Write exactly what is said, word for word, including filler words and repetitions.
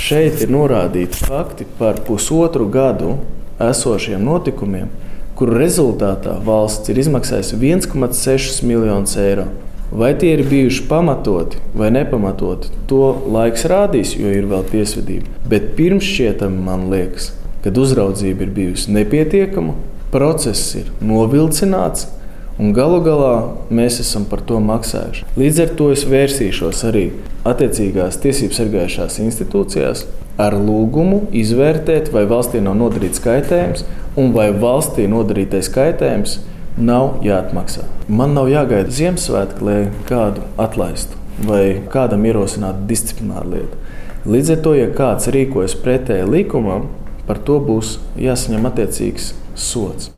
Šeit ir norādīti fakti par pusotru gadu esošiem notikumiem, kuru rezultātā valsts ir izmaksājusi viens komats sešus miljonus eiro. Vai tie ir bijuši pamatoti vai nepamatoti, to laiks rādīs, jo ir vēl tiesvedība. Bet pirms šķietami man liekas, kad uzraudzība ir bijusi nepietiekama, process ir novilcināts un galu galā mēs esam par to maksājuši. Līdz ar to es vērsīšos arī attiecīgās tiesību sargājušās institūcijās ar lūgumu izvērtēt, vai valstī nav nodarīts kaitējums un vai valstī nodarītais kaitējums nav jāatmaksā. Man nav jāgaida Ziemassvētki, lai kādu atlaistu vai kādam ierosinātu disciplināru lietu. Līdz ar to, ja kāds rīkojas pretēji likumam, par to būs jāsaņem attiecīgs sods.